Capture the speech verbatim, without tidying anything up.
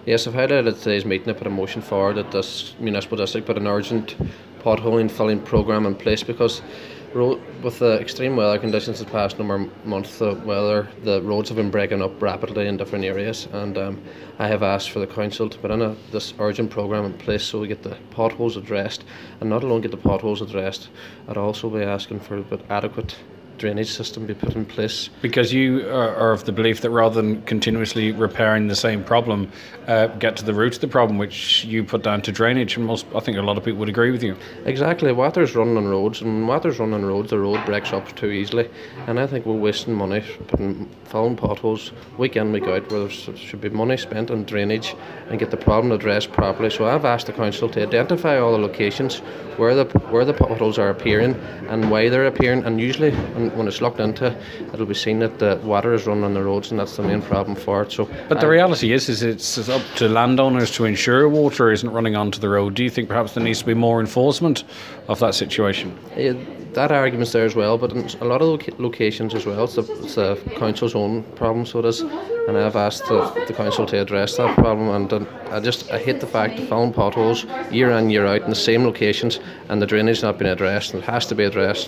Yes, I've highlighted at today's meeting. I put a motion forward that this municipal district put an urgent potholing filling programme in place because road, with the extreme weather conditions the past number of months, the weather, the roads have been breaking up rapidly in different areas, and um, I have asked for the council to put in a, this urgent programme in place so we get the potholes addressed, and not alone get the potholes addressed, I'd also be asking for a bit adequate drainage system be put in place. Because you are, are of the belief that rather than continuously repairing the same problem, uh, get to the root of the problem, which you put down to drainage, and most, I think a lot of people would agree with you. Exactly, water's running on roads, and when water's running on roads, the road breaks up too easily, and I think we're wasting money putting filling potholes week in, week out, where there should be money spent on drainage and get the problem addressed properly. So I've asked the council to identify all the locations where the where the potholes are appearing and why they're appearing, and usually when it's looked into, it'll be seen that the water is running on the roads, and that's the main problem for it. So, but the I, reality is, is it's up to landowners to ensure water isn't running onto the road. Do you think perhaps there needs to be more enforcement of that situation? Yeah, that argument's there as well, but in a lot of loca- locations as well, it's the, it's the council's own problem, so it is. And I've asked the, the council to address that problem, and uh, I just I hate the fact of filling potholes year in, year out in the same locations, and the drainage not being addressed, and it has to be addressed.